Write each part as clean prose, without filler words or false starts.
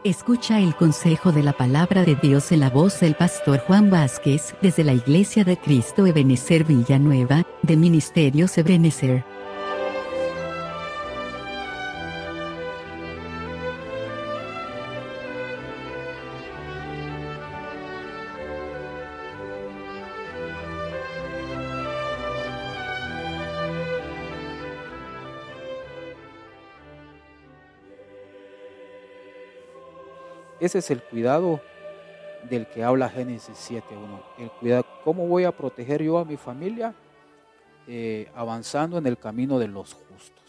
Escucha el consejo de la palabra de Dios en la voz del pastor Juan Vázquez desde la Iglesia de Cristo Ebenecer Villanueva, de Ministerios Ebenecer. Ese es el cuidado del que habla Génesis 7:1. El cuidado, ¿cómo voy a proteger yo a mi familia? Avanzando en el camino de los justos.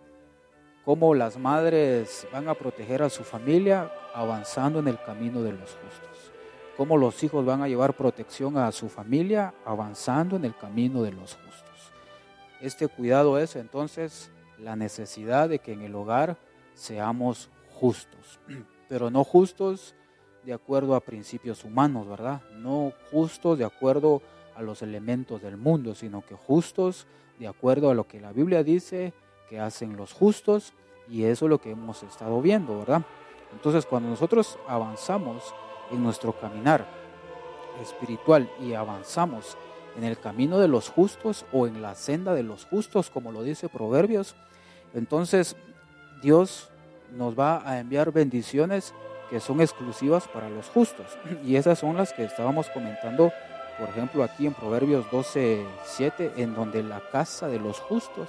¿Cómo las madres van a proteger a su familia? Avanzando en el camino de los justos. ¿Cómo los hijos van a llevar protección a su familia? Avanzando en el camino de los justos. Este cuidado es entonces la necesidad de que en el hogar seamos justos. Pero no justos de acuerdo a principios humanos, ¿verdad? No justos de acuerdo a los elementos del mundo, sino que justos de acuerdo a lo que la Biblia dice que hacen los justos, y eso es lo que hemos estado viendo, ¿verdad? Entonces, cuando nosotros avanzamos en nuestro caminar espiritual y avanzamos en el camino de los justos o en la senda de los justos, como lo dice Proverbios, entonces Dios nos va a enviar bendiciones que son exclusivas para los justos. Y esas son las que estábamos comentando, por ejemplo, aquí en Proverbios 12:7, en donde la casa de los justos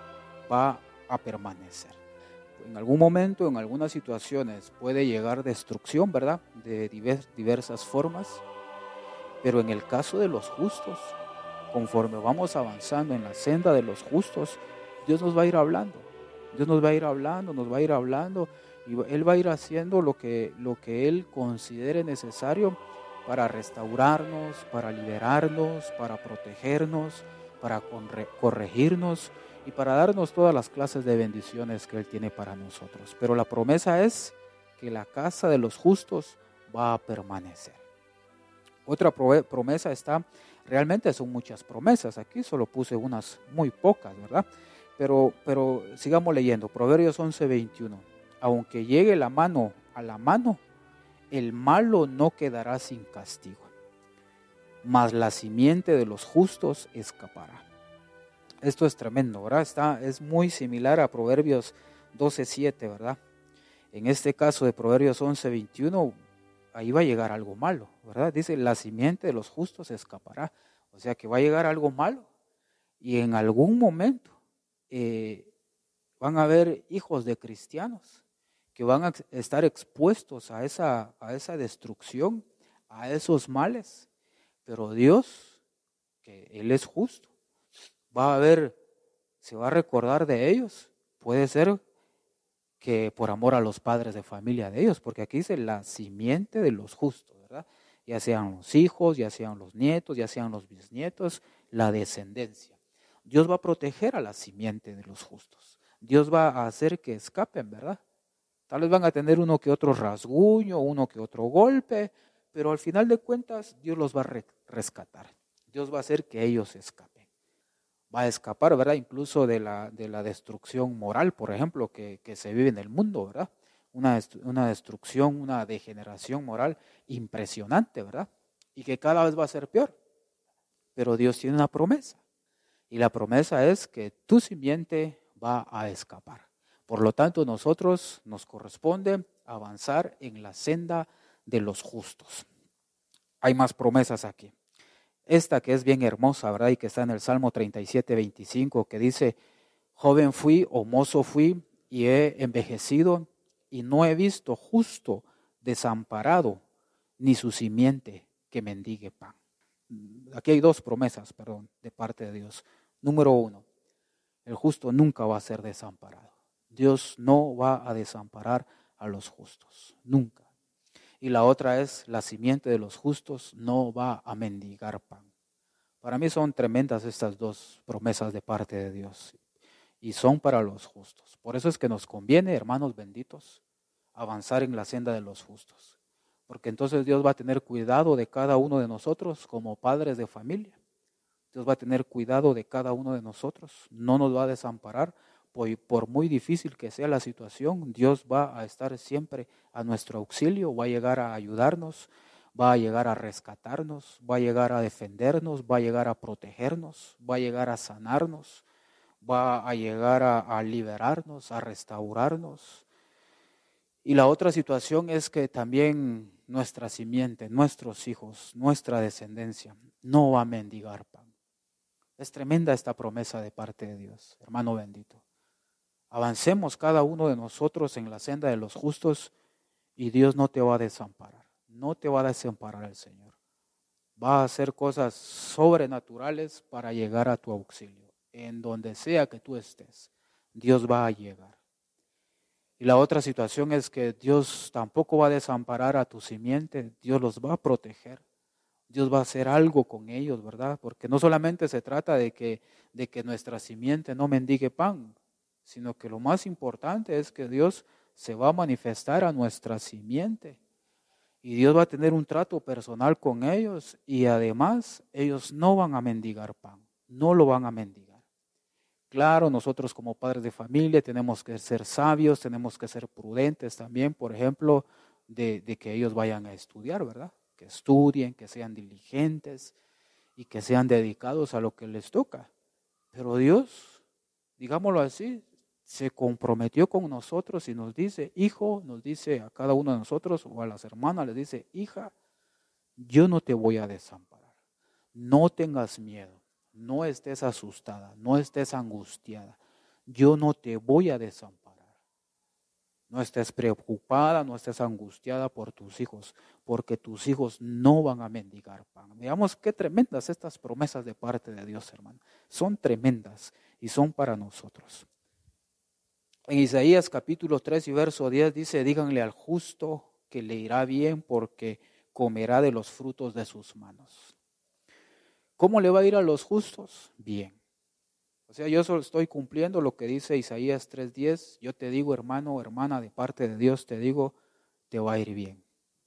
va a permanecer. En algún momento, en algunas situaciones, puede llegar destrucción, ¿verdad? De diversas formas. Pero en el caso de los justos, conforme vamos avanzando en la senda de los justos, Dios nos va a ir hablando. Dios nos va a ir hablando, y Él va a ir haciendo lo que Él considere necesario para restaurarnos, para liberarnos, para protegernos, para corregirnos y para darnos todas las clases de bendiciones que Él tiene para nosotros. Pero la promesa es que la casa de los justos va a permanecer. Otra promesa está, realmente son muchas promesas, aquí solo puse unas muy pocas, ¿verdad? Pero sigamos leyendo, Proverbios 11:21. Aunque llegue la mano a la mano, el malo no quedará sin castigo, mas la simiente de los justos escapará. Esto es tremendo, ¿verdad? Es muy similar a Proverbios 12:7, ¿verdad? En este caso de Proverbios 11:21, ahí va a llegar algo malo, ¿verdad? Dice, la simiente de los justos escapará. O sea que va a llegar algo malo, y en algún momento van a haber hijos de cristianos que van a estar expuestos a esa destrucción, a esos males. Pero Dios, que Él es justo, se va a recordar de ellos. Puede ser que por amor a los padres de familia de ellos, porque aquí dice la simiente de los justos, ¿verdad? Ya sean los hijos, ya sean los nietos, ya sean los bisnietos, la descendencia. Dios va a proteger a la simiente de los justos. Dios va a hacer que escapen, ¿verdad? Tal vez van a tener uno que otro rasguño, uno que otro golpe, pero al final de cuentas Dios los va a rescatar. Dios va a hacer que ellos escapen. Va a escapar, ¿verdad? Incluso de la destrucción moral, por ejemplo, que se vive en el mundo, ¿verdad? Una destrucción, una degeneración moral impresionante, ¿verdad? Y que cada vez va a ser peor. Pero Dios tiene una promesa. Y la promesa es que tu simiente va a escapar. Por lo tanto, nosotros nos corresponde avanzar en la senda de los justos. Hay más promesas aquí. Esta que es bien hermosa, ¿verdad? Y que está en el Salmo 37:25, que dice, joven fui o mozo fui y he envejecido y no he visto justo desamparado ni su simiente que mendigue pan. Aquí hay dos promesas, de parte de Dios. Número 1, el justo nunca va a ser desamparado. Dios no va a desamparar a los justos, nunca. Y la otra es, la simiente de los justos no va a mendigar pan. Para mí son tremendas estas dos promesas de parte de Dios, y son para los justos. Por eso es que nos conviene, hermanos benditos, avanzar en la senda de los justos. Porque entonces Dios va a tener cuidado de cada uno de nosotros como padres de familia. Dios va a tener cuidado de cada uno de nosotros, no nos va a desamparar, por muy difícil que sea la situación, Dios va a estar siempre a nuestro auxilio, va a llegar a ayudarnos, va a llegar a rescatarnos, va a llegar a defendernos, va a llegar a protegernos, va a llegar a sanarnos, va a llegar a liberarnos, a restaurarnos. Y la otra situación es que también nuestra simiente, nuestros hijos, nuestra descendencia, no va a mendigar pan. Es tremenda esta promesa de parte de Dios, hermano bendito. Avancemos cada uno de nosotros en la senda de los justos y Dios no te va a desamparar. No te va a desamparar el Señor. Va a hacer cosas sobrenaturales para llegar a tu auxilio. En donde sea que tú estés, Dios va a llegar. Y la otra situación es que Dios tampoco va a desamparar a tu simiente. Dios los va a proteger. Dios va a hacer algo con ellos, ¿verdad? Porque no solamente se trata de que nuestra simiente no mendigue pan, sino que lo más importante es que Dios se va a manifestar a nuestra simiente. Y Dios va a tener un trato personal con ellos y además ellos no van a mendigar pan, no lo van a mendigar. Claro, nosotros como padres de familia tenemos que ser sabios, tenemos que ser prudentes también, por ejemplo, de que ellos vayan a estudiar, ¿verdad? Que estudien, que sean diligentes y que sean dedicados a lo que les toca. Pero Dios, digámoslo así, se comprometió con nosotros y nos dice, hijo, nos dice a cada uno de nosotros o a las hermanas, les dice, hija, yo no te voy a desamparar, no tengas miedo, no estés asustada, no estés angustiada, yo no te voy a desamparar. No estés preocupada, no estés angustiada por tus hijos, porque tus hijos no van a mendigar pan. Veamos qué tremendas estas promesas de parte de Dios, hermano. Son tremendas y son para nosotros. En Isaías capítulo 3 y verso 10 dice, díganle al justo que le irá bien porque comerá de los frutos de sus manos. ¿Cómo le va a ir a los justos? Bien. O sea, yo solo estoy cumpliendo lo que dice Isaías 3:10. Yo te digo, hermano o hermana, de parte de Dios te digo, te va a ir bien.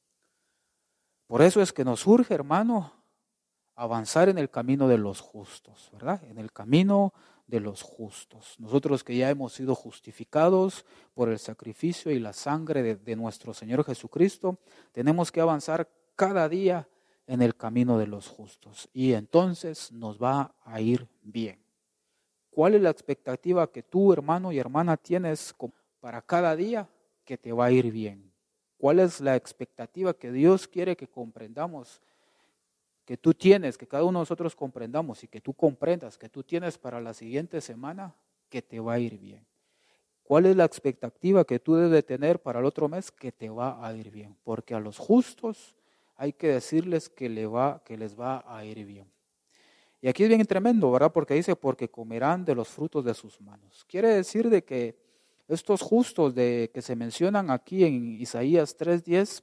Por eso es que nos urge, hermano, avanzar en el camino de los justos, ¿verdad? En el camino de los justos. Nosotros que ya hemos sido justificados por el sacrificio y la sangre de nuestro Señor Jesucristo, tenemos que avanzar cada día en el camino de los justos. Y entonces nos va a ir bien. ¿Cuál es la expectativa que tú, hermano y hermana, tienes para cada día que te va a ir bien? ¿Cuál es la expectativa que Dios quiere que comprendamos, que tú tienes, que cada uno de nosotros comprendamos y que tú comprendas, que tú tienes para la siguiente semana que te va a ir bien? ¿Cuál es la expectativa que tú debes de tener para el otro mes que te va a ir bien? Porque a los justos hay que decirles que les va a ir bien. Y aquí es bien tremendo, ¿verdad? Porque dice, porque comerán de los frutos de sus manos. Quiere decir de que estos justos que se mencionan aquí en Isaías 3:10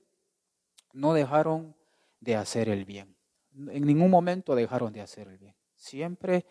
no dejaron de hacer el bien. En ningún momento dejaron de hacer el bien. Siempre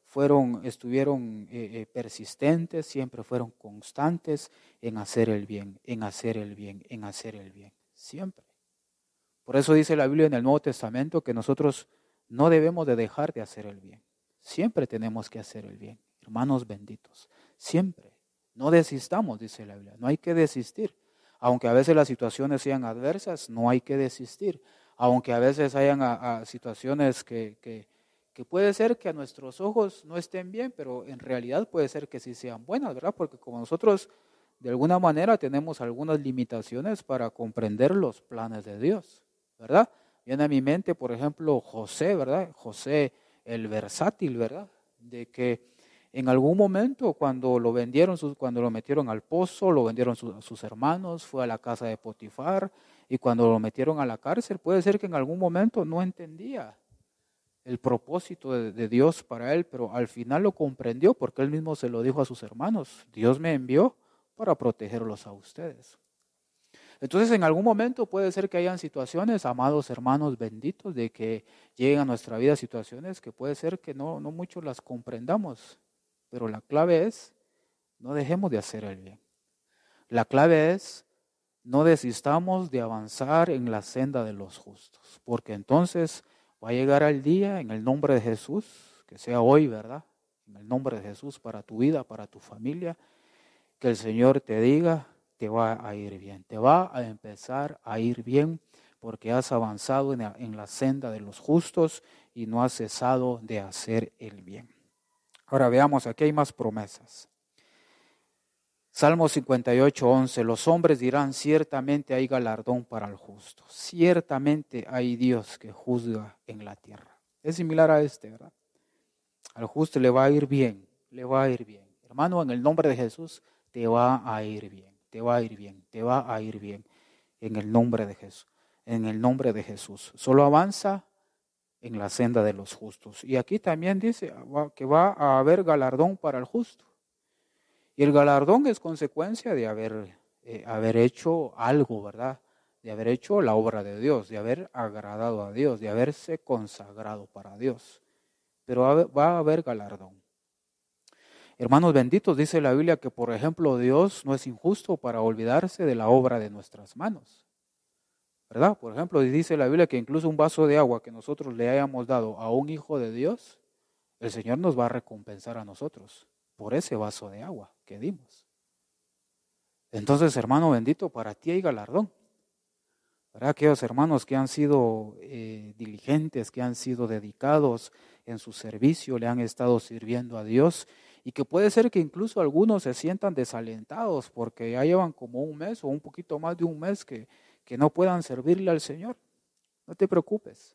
estuvieron persistentes, siempre fueron constantes en hacer el bien, en hacer el bien, en hacer el bien. Siempre. Por eso dice la Biblia en el Nuevo Testamento que nosotros no debemos de dejar de hacer el bien. Siempre tenemos que hacer el bien. Hermanos benditos, siempre. No desistamos, dice la Biblia. No hay que desistir. Aunque a veces las situaciones sean adversas, no hay que desistir. Aunque a veces hayan situaciones que puede ser que a nuestros ojos no estén bien, pero en realidad puede ser que sí sean buenas, ¿verdad? Porque como nosotros de alguna manera tenemos algunas limitaciones para comprender los planes de Dios, ¿verdad? Viene a mi mente, por ejemplo, José, ¿verdad? José el versátil, ¿verdad? De que en algún momento cuando lo vendieron, cuando lo metieron al pozo, lo vendieron a sus hermanos, fue a la casa de Potifar y cuando lo metieron a la cárcel, puede ser que en algún momento no entendía el propósito de Dios para él, pero al final lo comprendió porque él mismo se lo dijo a sus hermanos, Dios me envió para protegerlos a ustedes. Entonces en algún momento puede ser que hayan situaciones, amados hermanos benditos, de que lleguen a nuestra vida situaciones que puede ser que no muchos las comprendamos, pero la clave es, no dejemos de hacer el bien. La clave es, no desistamos de avanzar en la senda de los justos, porque entonces va a llegar el día en el nombre de Jesús, que sea hoy, ¿verdad? en el nombre de Jesús, para tu vida, para tu familia, que el Señor te diga, te va a ir bien, te va a empezar a ir bien, porque has avanzado en la senda de los justos y no has cesado de hacer el bien. Ahora veamos, aquí hay más promesas. Salmo 58:11, los hombres dirán, ciertamente hay galardón para el justo, ciertamente hay Dios que juzga en la tierra. Es similar a ¿verdad? Al justo le va a ir bien, le va a ir bien. Hermano, en el nombre de Jesús, te va a ir bien, te va a ir bien, te va a ir bien, en el nombre de Jesús, en el nombre de Jesús. Solo avanza en la senda de los justos. Y aquí también dice que va a haber galardón para el justo. Y el galardón es consecuencia de haber hecho algo, ¿verdad? De haber hecho la obra de Dios, de haber agradado a Dios, de haberse consagrado para Dios. Pero va a haber galardón. Hermanos benditos, dice la Biblia que, por ejemplo, Dios no es injusto para olvidarse de la obra de nuestras manos, ¿verdad? Por ejemplo, dice la Biblia que incluso un vaso de agua que nosotros le hayamos dado a un hijo de Dios, el Señor nos va a recompensar a nosotros por ese vaso de agua que dimos. Entonces, hermano bendito, para ti hay galardón. ¿Verdad? Aquellos hermanos que han sido diligentes, que han sido dedicados en su servicio, le han estado sirviendo a Dios, y que puede ser que incluso algunos se sientan desalentados porque ya llevan como un mes o un poquito más de un mes que no puedan servirle al Señor. No te preocupes,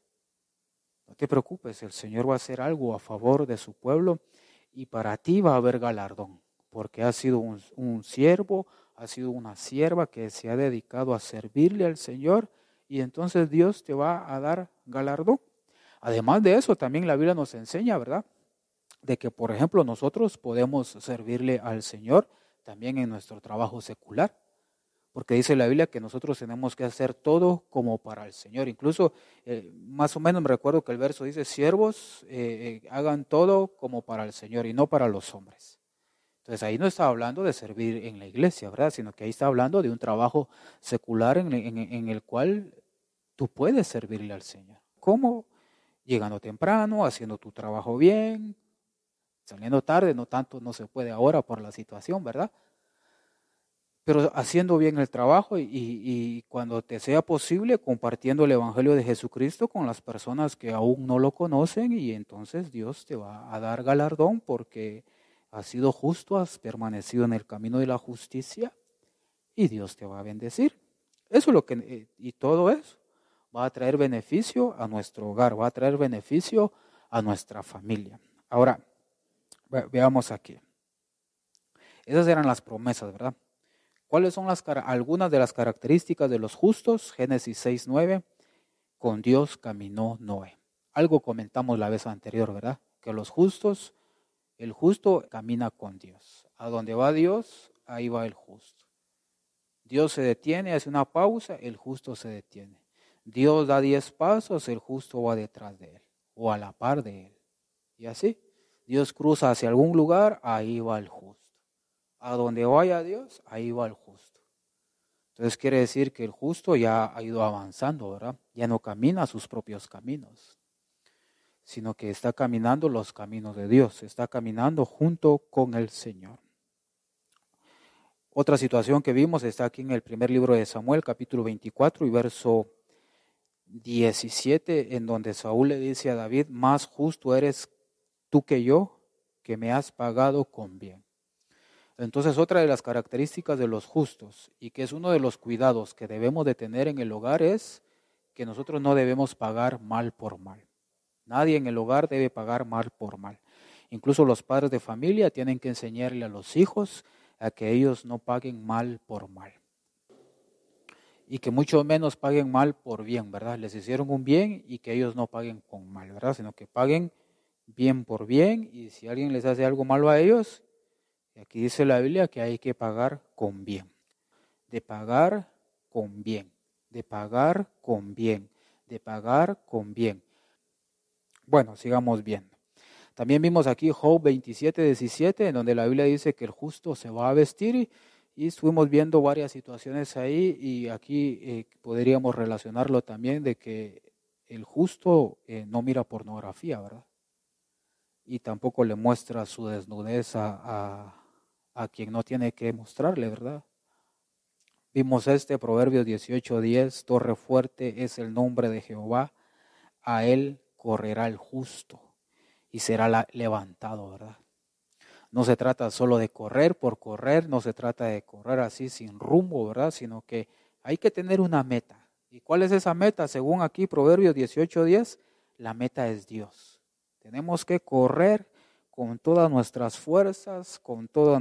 no te preocupes, el Señor va a hacer algo a favor de su pueblo y para ti va a haber galardón, porque has sido un siervo, has sido una sierva que se ha dedicado a servirle al Señor y entonces Dios te va a dar galardón. Además de eso, también la Biblia nos enseña, ¿verdad?, de que, por ejemplo, nosotros podemos servirle al Señor también en nuestro trabajo secular, porque dice la Biblia que nosotros tenemos que hacer todo como para el Señor. Incluso, más o menos me recuerdo que el verso dice, siervos, hagan todo como para el Señor y no para los hombres. Entonces ahí no está hablando de servir en la iglesia, ¿verdad? Sino que ahí está hablando de un trabajo secular en el cual tú puedes servirle al Señor. ¿Cómo? Llegando temprano, haciendo tu trabajo bien, saliendo tarde, no tanto no se puede ahora por la situación, ¿verdad? Pero haciendo bien el trabajo y cuando te sea posible, compartiendo el Evangelio de Jesucristo con las personas que aún no lo conocen y entonces Dios te va a dar galardón porque has sido justo, has permanecido en el camino de la justicia y Dios te va a bendecir. Eso es lo que, y todo eso va a traer beneficio a nuestro hogar, va a traer beneficio a nuestra familia. Ahora, veamos aquí. Esas eran las promesas, ¿verdad? ¿Cuáles son algunas de las características de los justos? Génesis 6:9, con Dios caminó Noé. Algo comentamos la vez anterior, ¿verdad? Que el justo camina con Dios. A donde va Dios, ahí va el justo. Dios se detiene, hace una pausa, el justo se detiene. Dios da 10 pasos, el justo va detrás de él o a la par de él. Y así, Dios cruza hacia algún lugar, ahí va el justo. A donde vaya Dios, ahí va el justo. Entonces quiere decir que el justo ya ha ido avanzando, ¿verdad? Ya no camina sus propios caminos, sino que está caminando los caminos de Dios, está caminando junto con el Señor. Otra situación que vimos está aquí en el primer libro de Samuel, capítulo 24 y verso 17, en donde Saúl le dice a David, más justo eres tú que yo, que me has pagado con bien. Entonces, otra de las características de los justos y que es uno de los cuidados que debemos de tener en el hogar es que nosotros no debemos pagar mal por mal. Nadie en el hogar debe pagar mal por mal. Incluso los padres de familia tienen que enseñarle a los hijos a que ellos no paguen mal por mal. Y que mucho menos paguen mal por bien, ¿verdad? Les hicieron un bien y que ellos no paguen con mal, ¿verdad? Sino que paguen bien por bien y si alguien les hace algo malo a ellos, aquí dice la Biblia que hay que pagar con bien, de pagar con bien, de pagar con bien, de pagar con bien. Bueno, sigamos viendo. También vimos aquí Job 27:17, en donde la Biblia dice que el justo se va a vestir y estuvimos viendo varias situaciones ahí y aquí podríamos relacionarlo también de que el justo no mira pornografía, ¿verdad? y tampoco le muestra su desnudez a quien no tiene que mostrarle, ¿verdad? Vimos Proverbios 18:10, torre fuerte es el nombre de Jehová, a él correrá el justo y será levantado, ¿verdad? No se trata solo de correr por correr, no se trata de correr así sin rumbo, ¿verdad? Sino que hay que tener una meta. ¿Y cuál es esa meta? Según aquí Proverbios 18:10, la meta es Dios. Tenemos que correr con todas nuestras fuerzas, con todo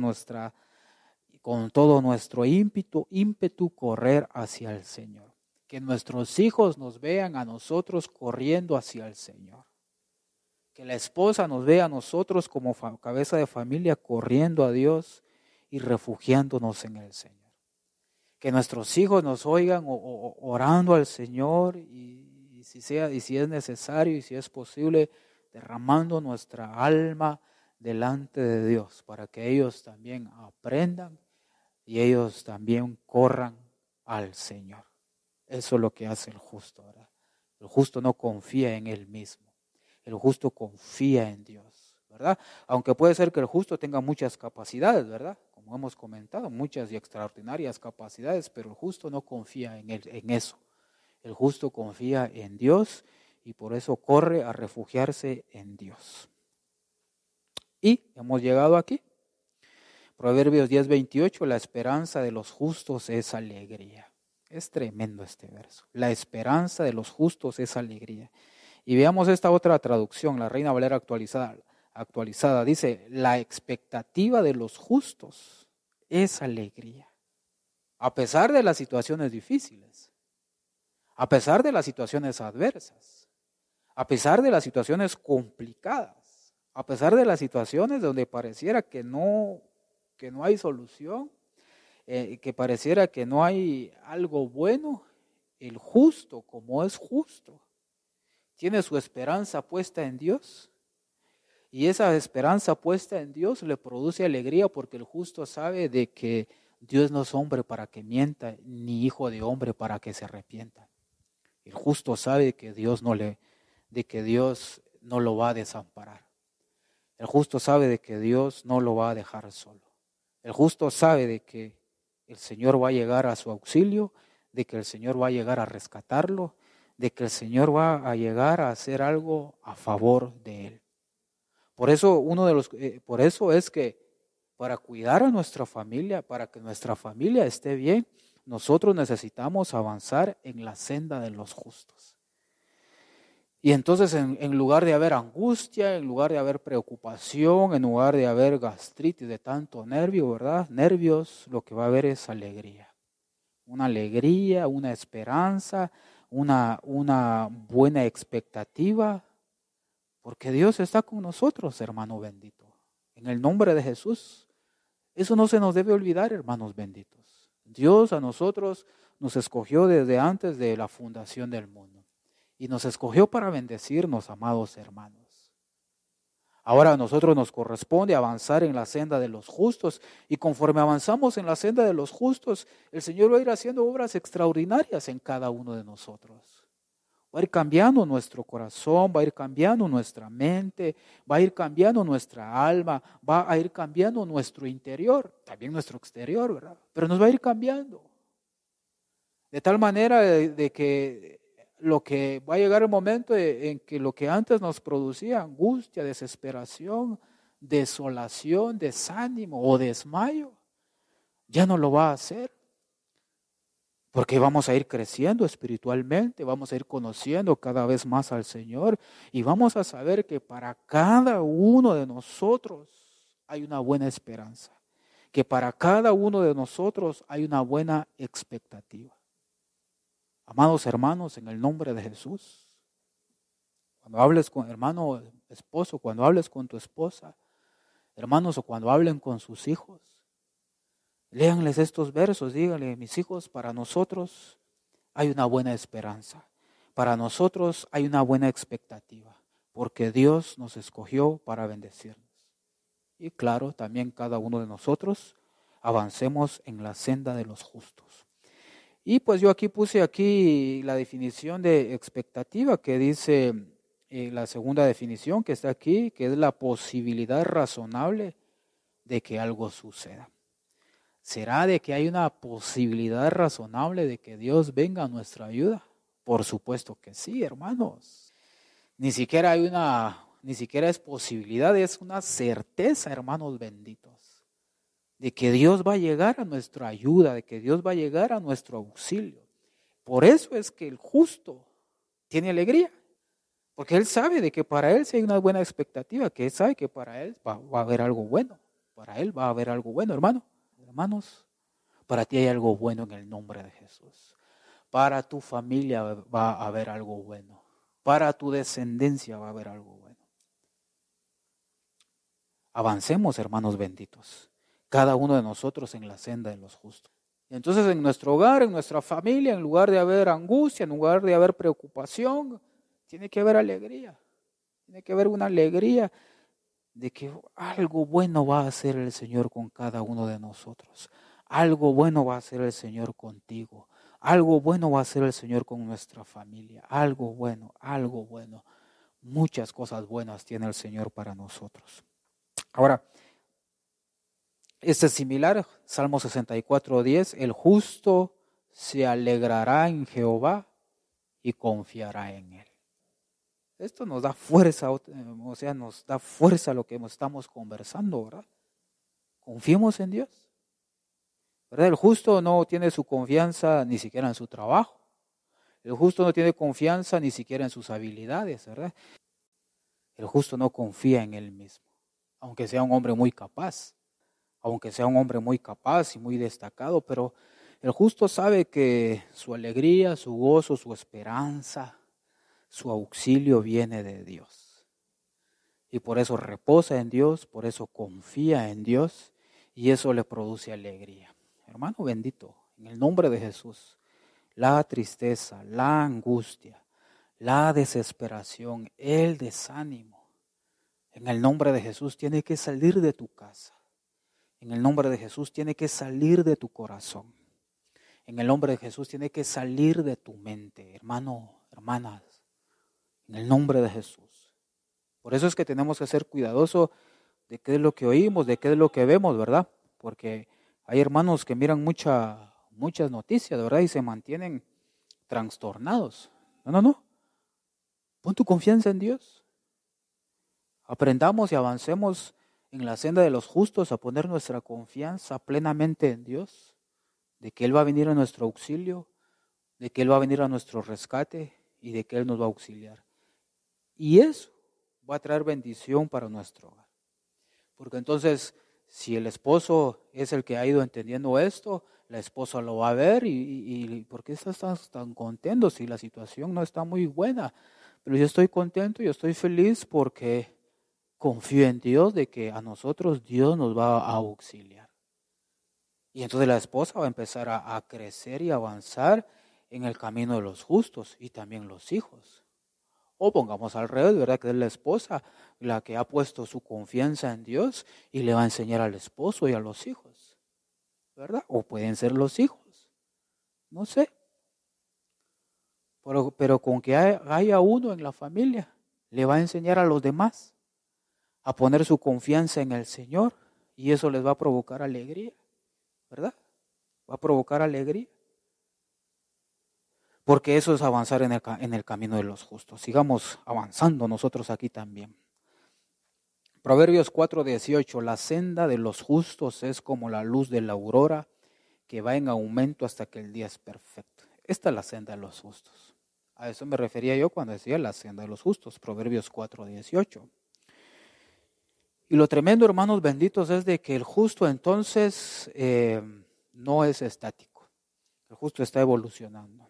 nuestro ímpetu correr hacia el Señor. Que nuestros hijos nos vean a nosotros corriendo hacia el Señor. Que la esposa nos vea a nosotros como cabeza de familia corriendo a Dios y refugiándonos en el Señor. Que nuestros hijos nos oigan orando al Señor y si es necesario y si es posible, derramando nuestra alma delante de Dios para que ellos también aprendan y ellos también corran al Señor. Eso es lo que hace el justo, ¿verdad? El justo no confía en él mismo. El justo confía en Dios, ¿verdad? Aunque puede ser que el justo tenga muchas capacidades, ¿verdad? Como hemos comentado, muchas y extraordinarias capacidades, pero el justo no confía en eso. El justo confía en Dios y por eso corre a refugiarse en Dios. Y hemos llegado aquí. Proverbios 10:28, la esperanza de los justos es alegría. Es tremendo este verso. La esperanza de los justos es alegría. Y veamos esta otra traducción, la Reina Valera actualizada. Dice, la expectativa de los justos es alegría. A pesar de las situaciones difíciles, a pesar de las situaciones adversas, a pesar de las situaciones complicadas, a pesar de las situaciones donde pareciera que no hay solución, que pareciera que no hay algo bueno, el justo, como es justo, tiene su esperanza puesta en Dios y esa esperanza puesta en Dios le produce alegría porque el justo sabe de que Dios no es hombre para que mienta, ni hijo de hombre para que se arrepienta. El justo sabe que Dios no lo va a desamparar. El justo sabe de que Dios no lo va a dejar solo. El justo sabe de que el Señor va a llegar a su auxilio, de que el Señor va a llegar a rescatarlo, de que el Señor va a llegar a hacer algo a favor de él. Por eso es que para cuidar a nuestra familia, para que nuestra familia esté bien, nosotros necesitamos avanzar en la senda de los justos. Y entonces en lugar de haber angustia, en lugar de haber preocupación, en lugar de haber gastritis de tanto nervio, ¿verdad? Nervios, lo que va a haber es alegría. Una alegría, una esperanza, una buena expectativa, porque Dios está con nosotros, hermano bendito. En el nombre de Jesús, eso no se nos debe olvidar, hermanos benditos. Dios a nosotros nos escogió desde antes de la fundación del mundo y nos escogió para bendecirnos, amados hermanos. Ahora a nosotros nos corresponde avanzar en la senda de los justos y conforme avanzamos en la senda de los justos, el Señor va a ir haciendo obras extraordinarias en cada uno de nosotros. Va a ir cambiando nuestro corazón, va a ir cambiando nuestra mente, va a ir cambiando nuestra alma, va a ir cambiando nuestro interior, también nuestro exterior, ¿verdad? Pero nos va a ir cambiando. De tal manera de que lo que va a llegar el momento en que lo que antes nos producía angustia, desesperación, desolación, desánimo o desmayo, ya no lo va a hacer. Porque vamos a ir creciendo espiritualmente, vamos a ir conociendo cada vez más al Señor y vamos a saber que para cada uno de nosotros hay una buena esperanza, que para cada uno de nosotros hay una buena expectativa. Amados hermanos, en el nombre de Jesús, cuando hables con hermano, esposo, cuando hables con tu esposa, hermanos, o cuando hablen con sus hijos, léanles estos versos, díganle, mis hijos, para nosotros hay una buena esperanza, para nosotros hay una buena expectativa, porque Dios nos escogió para bendecirnos. Y claro, también cada uno de nosotros avancemos en la senda de los justos. Y pues yo puse la definición de expectativa que dice la segunda definición que está aquí, que es la posibilidad razonable de que algo suceda. ¿Será de que hay una posibilidad razonable de que Dios venga a nuestra ayuda? Por supuesto que sí, hermanos. Ni siquiera es posibilidad, es una certeza, hermanos benditos, de que Dios va a llegar a nuestra ayuda, de que Dios va a llegar a nuestro auxilio. Por eso es que el justo tiene alegría, porque él sabe de que para él sí hay una buena expectativa, que él sabe que para él va a haber algo bueno, para él va a haber algo bueno, hermanos, para ti hay algo bueno en el nombre de Jesús, para tu familia va a haber algo bueno, para tu descendencia va a haber algo bueno. Avancemos, hermanos benditos, cada uno de nosotros en la senda de los justos. Entonces en nuestro hogar, en nuestra familia, en lugar de haber angustia, en lugar de haber preocupación, tiene que haber alegría. Tiene que haber una alegría de que algo bueno va a hacer el Señor con cada uno de nosotros. Algo bueno va a hacer el Señor contigo. Algo bueno va a hacer el Señor con nuestra familia. Algo bueno, algo bueno. Muchas cosas buenas tiene el Señor para nosotros. Ahora, este es similar, Salmo 64:10, el justo se alegrará en Jehová y confiará en él. Esto nos da fuerza, nos da fuerza a lo que estamos conversando, ¿verdad? Confiemos en Dios, ¿verdad? El justo no tiene su confianza ni siquiera en su trabajo. El justo no tiene confianza ni siquiera en sus habilidades, ¿verdad? El justo no confía en él mismo, aunque sea un hombre muy capaz. Aunque sea un hombre muy capaz y muy destacado, pero el justo sabe que su alegría, su gozo, su esperanza, su auxilio viene de Dios. Y por eso reposa en Dios, por eso confía en Dios y eso le produce alegría. Hermano bendito, en el nombre de Jesús, la tristeza, la angustia, la desesperación, el desánimo, en el nombre de Jesús tiene que salir de tu casa. En el nombre de Jesús tiene que salir de tu corazón. En el nombre de Jesús tiene que salir de tu mente, hermano, hermanas. En el nombre de Jesús. Por eso es que tenemos que ser cuidadosos de qué es lo que oímos, de qué es lo que vemos, ¿verdad? Porque hay hermanos que miran muchas noticias, ¿verdad? Y se mantienen trastornados. No. Pon tu confianza en Dios. Aprendamos y avancemos en la senda de los justos a poner nuestra confianza plenamente en Dios, de que Él va a venir a nuestro auxilio, de que Él va a venir a nuestro rescate y de que Él nos va a auxiliar. Y eso va a traer bendición para nuestro hogar. Porque entonces, si el esposo es el que ha ido entendiendo esto, la esposa lo va a ver y ¿por qué estás tan contento si la situación no está muy buena? Pero yo estoy contento, yo estoy feliz porque confío en Dios de que a nosotros Dios nos va a auxiliar. Y entonces la esposa va a empezar a crecer y avanzar en el camino de los justos y también los hijos. O pongamos al revés, ¿verdad? Que es la esposa la que ha puesto su confianza en Dios y le va a enseñar al esposo y a los hijos, ¿verdad? O pueden ser los hijos, no sé. Pero con que haya uno en la familia, le va a enseñar a los demás a poner su confianza en el Señor y eso les va a provocar alegría, ¿verdad? Va a provocar alegría. Porque eso es avanzar en el camino de los justos. Sigamos avanzando nosotros aquí también. Proverbios 4:18, la senda de los justos es como la luz de la aurora que va en aumento hasta que el día es perfecto. Esta es la senda de los justos. A eso me refería yo cuando decía la senda de los justos, Proverbios 4:18. Y lo tremendo, hermanos benditos, es de que el justo entonces no es estático. El justo está evolucionando,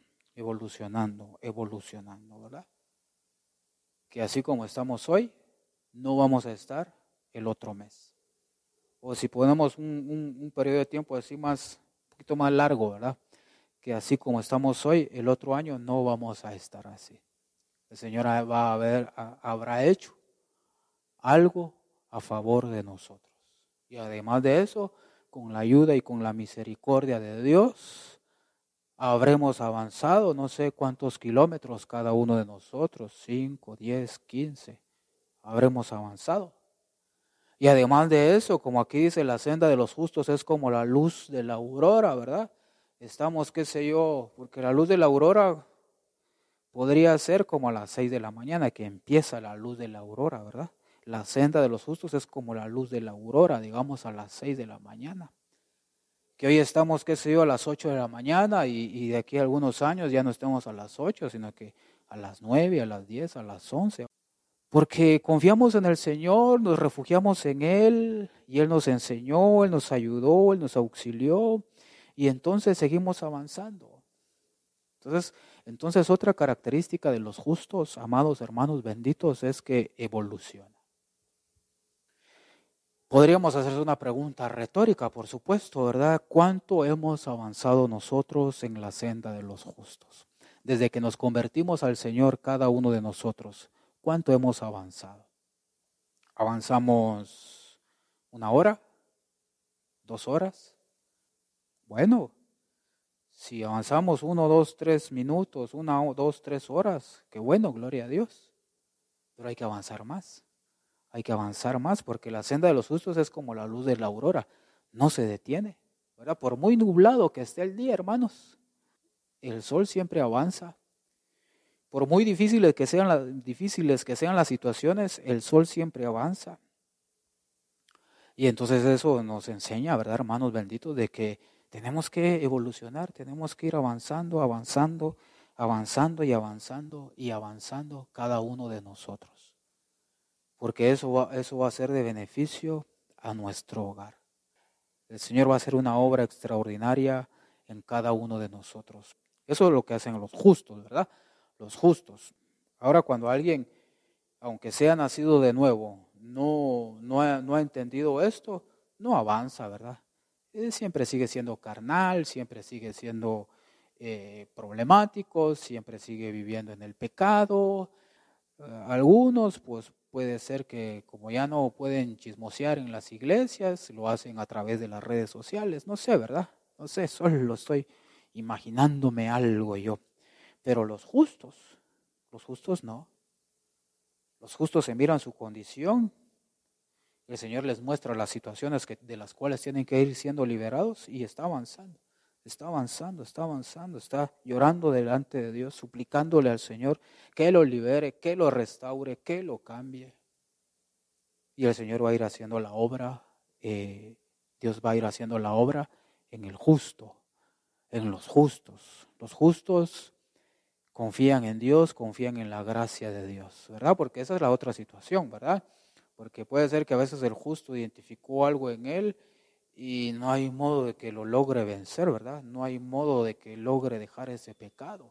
¿verdad? Que así como estamos hoy, no vamos a estar el otro mes. O si ponemos un periodo de tiempo así un poquito más largo, ¿verdad? Que así como estamos hoy, el otro año no vamos a estar así. El Señor habrá hecho algo a favor de nosotros. Y además de eso, con la ayuda y con la misericordia de Dios, habremos avanzado no sé cuántos kilómetros cada uno de nosotros, 5, 10, 15, habremos avanzado. Y además de eso, como aquí dice, la senda de los justos es como la luz de la aurora, ¿verdad? Estamos, qué sé yo, porque la luz de la aurora podría ser como a las 6 de la mañana, que empieza la luz de la aurora, ¿verdad? La senda de los justos es como la luz de la aurora, digamos a las 6 de la mañana. Que hoy estamos, qué sé yo, a las 8 de la mañana y de aquí a algunos años ya no estemos a las 8, sino que a las 9, a las 10, a las 11. Porque confiamos en el Señor, nos refugiamos en Él y Él nos enseñó, Él nos ayudó, Él nos auxilió y entonces seguimos avanzando. Entonces otra característica de los justos, amados hermanos benditos, es que evoluciona. Podríamos hacer una pregunta retórica, por supuesto, ¿verdad? ¿Cuánto hemos avanzado nosotros en la senda de los justos? Desde que nos convertimos al Señor, cada uno de nosotros, ¿cuánto hemos avanzado? ¿Avanzamos 1 hora? 2 horas? Bueno, si avanzamos 1, 2, 3 minutos, 1, 2, 3 horas, qué bueno, gloria a Dios. Pero hay que avanzar más. Hay que avanzar más porque la senda de los justos es como la luz de la aurora. No se detiene, ¿verdad? Por muy nublado que esté el día, hermanos, el sol siempre avanza. Por muy difíciles que sean las situaciones, el sol siempre avanza. Y entonces eso nos enseña, ¿verdad, hermanos benditos? De que tenemos que evolucionar, tenemos que ir avanzando, avanzando, avanzando y avanzando y avanzando cada uno de nosotros. Porque eso va a ser de beneficio a nuestro hogar. El Señor va a hacer una obra extraordinaria en cada uno de nosotros. Eso es lo que hacen los justos, ¿verdad? Los justos. Ahora cuando alguien, aunque sea nacido de nuevo, no ha entendido esto, no avanza, ¿verdad? Siempre sigue siendo carnal, siempre sigue siendo problemático, siempre sigue viviendo en el pecado. Algunos, pues puede ser que como ya no pueden chismosear en las iglesias, lo hacen a través de las redes sociales. No sé, ¿verdad? No sé, solo estoy imaginándome algo yo. Pero los justos no. Los justos se miran su condición. El Señor les muestra las situaciones de las cuales tienen que ir siendo liberados y está avanzando. Está avanzando, está llorando delante de Dios, suplicándole al Señor que lo libere, que lo restaure, que lo cambie. Y el Señor va a ir haciendo la obra, Dios va a ir haciendo la obra en el justo, en los justos. Los justos confían en Dios, confían en la gracia de Dios, ¿verdad? Porque esa es la otra situación, ¿verdad? Porque puede ser que a veces el justo identificó algo en él y no hay modo de que lo logre vencer, ¿verdad? No hay modo de que logre dejar ese pecado.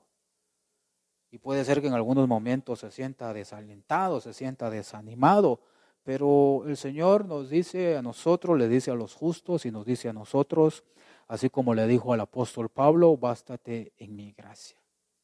Y puede ser que en algunos momentos se sienta desalentado, se sienta desanimado, pero el Señor nos dice a nosotros, le dice a los justos y nos dice a nosotros, así como le dijo al apóstol Pablo, bástate en mi gracia.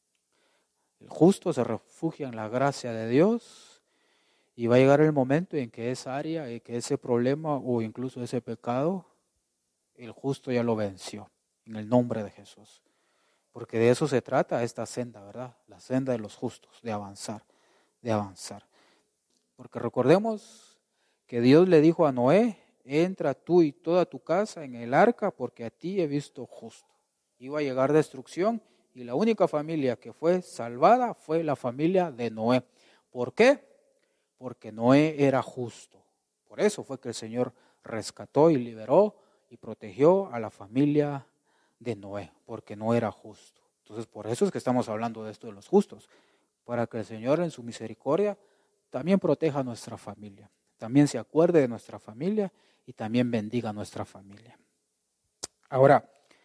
El justo se refugia en la gracia de Dios y va a llegar el momento en que esa área, que ese problema o incluso ese pecado, el justo ya lo venció, en el nombre de Jesús. Porque de eso se trata esta senda, ¿verdad? La senda de los justos, de avanzar, de avanzar. Porque recordemos que Dios le dijo a Noé, entra tú y toda tu casa en el arca porque a ti he visto justo. Iba a llegar destrucción y la única familia que fue salvada fue la familia de Noé. ¿Por qué? Porque Noé era justo. Por eso fue que el Señor rescató y liberó y protegió a la familia de Noé, porque no era justo. Entonces, por eso es que estamos hablando de esto de los justos, para que el Señor en su misericordia también proteja a nuestra familia, también se acuerde de nuestra familia y también bendiga a nuestra familia. Ahora,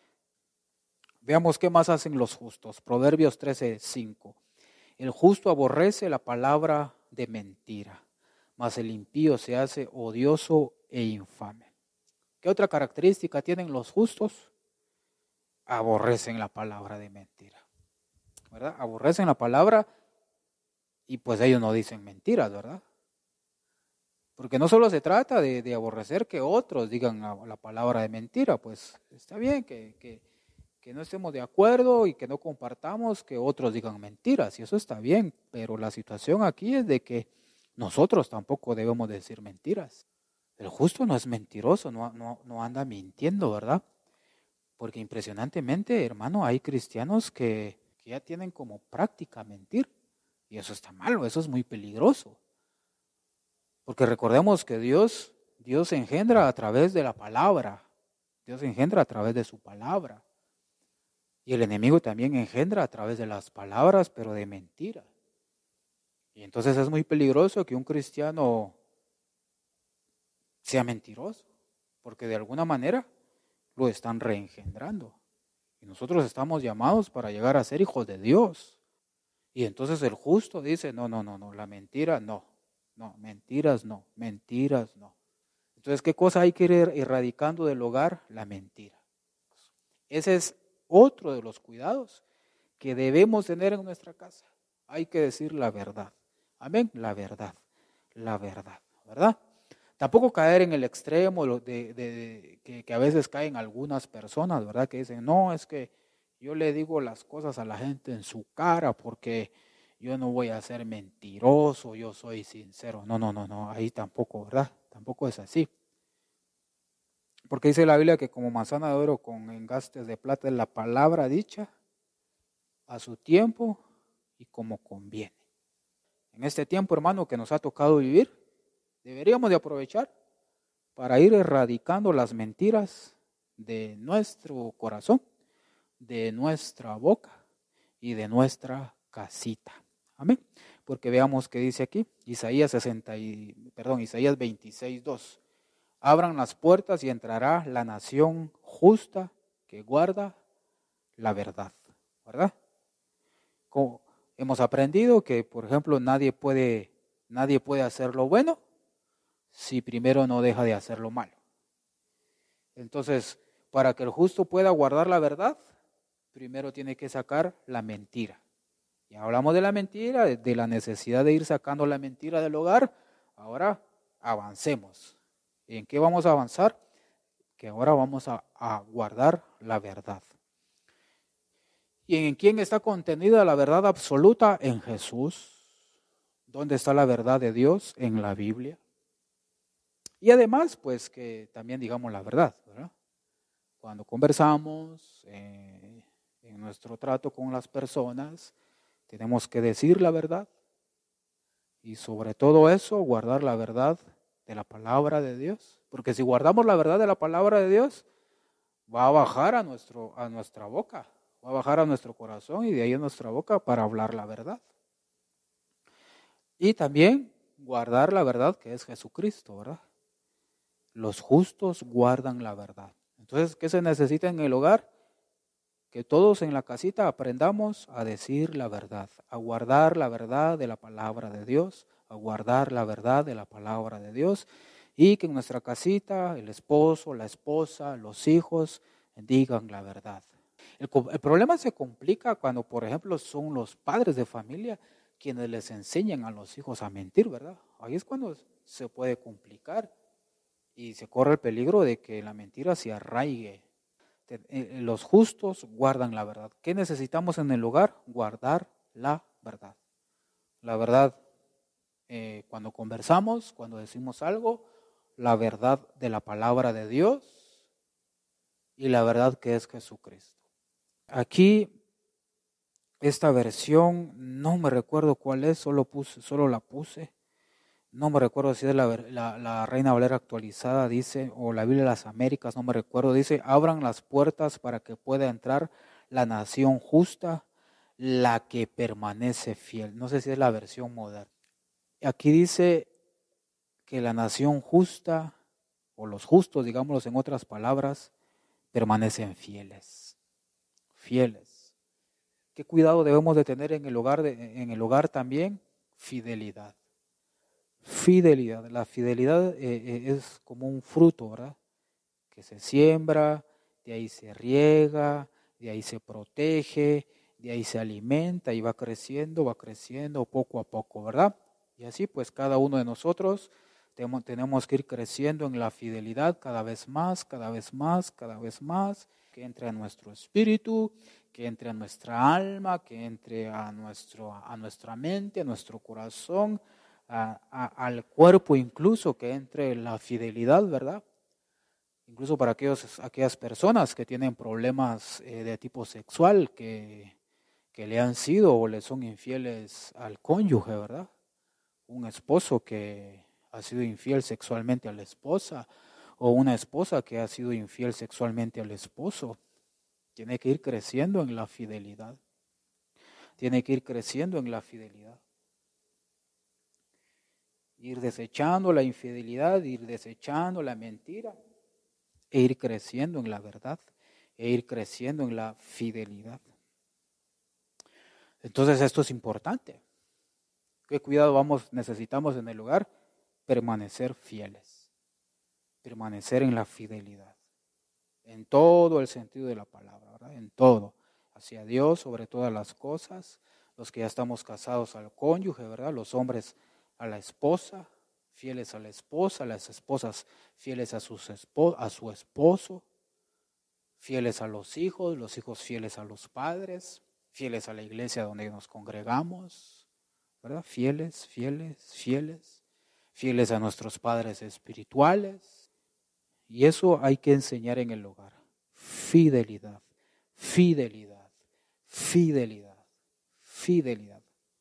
veamos qué más hacen los justos. Proverbios 13:5. El justo aborrece la palabra de mentira, mas el impío se hace odioso e infame. ¿Qué otra característica tienen los justos? Aborrecen la palabra de mentira, ¿verdad? Aborrecen la palabra y pues ellos no dicen mentiras, ¿verdad? Porque no solo se trata de aborrecer que otros digan la palabra de mentira, pues está bien que que no estemos de acuerdo y que no compartamos, que otros digan mentiras, y eso está bien, pero la situación aquí es de que nosotros tampoco debemos decir mentiras. El justo no es mentiroso, no anda mintiendo, ¿verdad? Porque impresionantemente, hermano, hay cristianos que ya tienen como práctica mentir, y eso está malo, eso es muy peligroso. Porque recordemos que Dios engendra a través de la palabra, Dios engendra a través de su palabra. Y el enemigo también engendra a través de las palabras, pero de mentira. Y entonces es muy peligroso que un cristiano sea mentiroso, porque de alguna manera lo están reengendrando. Y nosotros estamos llamados para llegar a ser hijos de Dios. Y entonces el justo dice, no, la mentira no, mentiras no. Entonces, ¿qué cosa hay que ir erradicando del hogar? La mentira. Ese es otro de los cuidados que debemos tener en nuestra casa. Hay que decir la verdad. Amén, la verdad, ¿verdad? Tampoco caer en el extremo que a veces caen algunas personas, ¿verdad? Que dicen, no, es que yo le digo las cosas a la gente en su cara porque yo no voy a ser mentiroso, yo soy sincero. No, ahí tampoco, ¿verdad? Tampoco es así. Porque dice la Biblia que como manzana de oro con engastes de plata es la palabra dicha a su tiempo y como conviene. En este tiempo, hermano, que nos ha tocado vivir, deberíamos de aprovechar para ir erradicando las mentiras de nuestro corazón, de nuestra boca y de nuestra casita. Amén. Porque veamos qué dice aquí, Isaías 26:2. Abran las puertas y entrará la nación justa que guarda la verdad, ¿verdad? Como hemos aprendido que, por ejemplo, nadie puede hacer lo bueno si primero no deja de hacer lo malo. Entonces, para que el justo pueda guardar la verdad, primero tiene que sacar la mentira. Ya hablamos de la mentira, de la necesidad de ir sacando la mentira del hogar. Ahora avancemos. ¿En qué vamos a avanzar? Que ahora vamos a guardar la verdad. ¿Y en quién está contenida la verdad absoluta? En Jesús. ¿Dónde está la verdad de Dios? En la Biblia. Y además, pues que también digamos la verdad, ¿verdad? Cuando conversamos, en nuestro trato con las personas, tenemos que decir la verdad. Y sobre todo eso, guardar la verdad de la palabra de Dios. Porque si guardamos la verdad de la palabra de Dios, va a bajar a nuestra boca, va a bajar a nuestro corazón y de ahí a nuestra boca para hablar la verdad. Y también guardar la verdad que es Jesucristo, ¿verdad? Los justos guardan la verdad. Entonces, ¿qué se necesita en el hogar? Que todos en la casita aprendamos a decir la verdad, a guardar la verdad de la palabra de Dios, a guardar la verdad de la palabra de Dios, y que en nuestra casita el esposo, la esposa, los hijos digan la verdad. El problema se complica cuando, por ejemplo, son los padres de familia quienes les enseñan a los hijos a mentir, ¿verdad? Ahí es cuando se puede complicar y se corre el peligro de que la mentira se arraigue. Los justos guardan la verdad. ¿Qué necesitamos en el hogar? Guardar la verdad. La verdad, cuando conversamos, cuando decimos algo, la verdad de la palabra de Dios y la verdad que es Jesucristo. Aquí, esta versión, no me recuerdo cuál es, solo la puse. No me recuerdo si es la Reina Valera actualizada, dice, o la Biblia de las Américas, no me recuerdo, dice, abran las puertas para que pueda entrar la nación justa, la que permanece fiel. No sé si es la versión moderna. Aquí dice que la nación justa, o los justos, digámoslo en otras palabras, permanecen fieles. Fieles. ¿Qué cuidado debemos de tener en el hogar también? Fidelidad. Fidelidad. La fidelidad es como un fruto, ¿verdad? Que se siembra, de ahí se riega, de ahí se protege, de ahí se alimenta y va creciendo poco a poco, ¿verdad? Y así pues cada uno de nosotros Tenemos que ir creciendo en la fidelidad cada vez más, cada vez más, cada vez más, que entre a nuestro espíritu, que entre a nuestra alma, que entre a nuestra mente, a nuestro corazón, al cuerpo incluso, que entre la fidelidad, ¿verdad? Incluso para aquellas personas que tienen problemas de tipo sexual, que le han sido o le son infieles al cónyuge, ¿verdad? Un esposo que ha sido infiel sexualmente a la esposa, o una esposa que ha sido infiel sexualmente al esposo, tiene que ir creciendo en la fidelidad. Tiene que ir creciendo en la fidelidad. Ir desechando la infidelidad, ir desechando la mentira, e ir creciendo en la verdad, e ir creciendo en la fidelidad. Entonces esto es importante. ¿Qué cuidado necesitamos en el hogar? Permanecer fieles, permanecer en la fidelidad, en todo el sentido de la palabra, ¿verdad? En todo, hacia Dios sobre todas las cosas, los que ya estamos casados al cónyuge, ¿verdad? Los hombres a la esposa, fieles a la esposa, las esposas fieles a su esposo, fieles a los hijos fieles a los padres, fieles a la iglesia donde nos congregamos, ¿verdad? Fieles, fieles, fieles. Fieles a nuestros padres espirituales. Y eso hay que enseñar en el hogar. Fidelidad, fidelidad, fidelidad, fidelidad.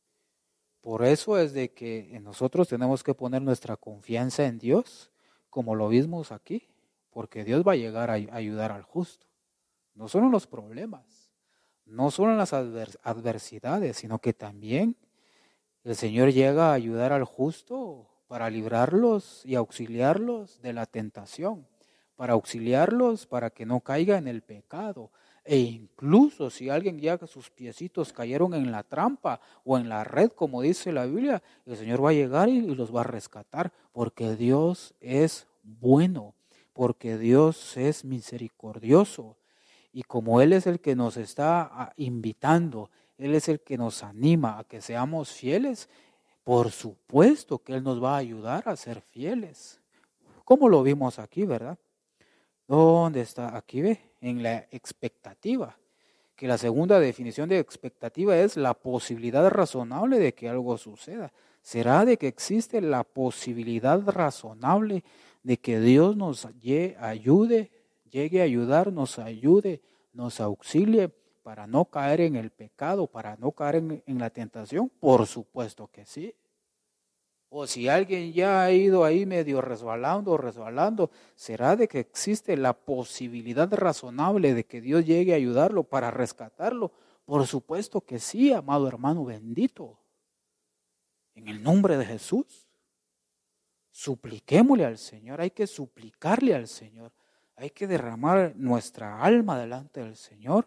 Por eso es de que nosotros tenemos que poner nuestra confianza en Dios, como lo vimos aquí, porque Dios va a llegar a ayudar al justo. No solo en los problemas, no solo en las adversidades, sino que también el Señor llega a ayudar al justo para librarlos y auxiliarlos de la tentación, para auxiliarlos para que no caiga en el pecado. E incluso si alguien ya que sus piecitos cayeron en la trampa o en la red, como dice la Biblia, el Señor va a llegar y los va a rescatar, porque Dios es bueno, porque Dios es misericordioso. Y como Él es el que nos está invitando, Él es el que nos anima a que seamos fieles, por supuesto que Él nos va a ayudar a ser fieles. Como lo vimos aquí, ¿verdad? ¿Dónde está? Aquí ve, en la expectativa. Que la segunda definición de expectativa es la posibilidad razonable de que algo suceda. ¿Será de que existe la posibilidad razonable de que Dios nos ayude, llegue a ayudar, nos ayude, nos auxilie para no caer en el pecado, para no caer en la tentación? Por supuesto que sí. O si alguien ya ha ido ahí medio resbalando, ¿será de que existe la posibilidad razonable de que Dios llegue a ayudarlo para rescatarlo? Por supuesto que sí, amado hermano bendito. En el nombre de Jesús, supliquémosle al Señor, hay que suplicarle al Señor, hay que derramar nuestra alma delante del Señor,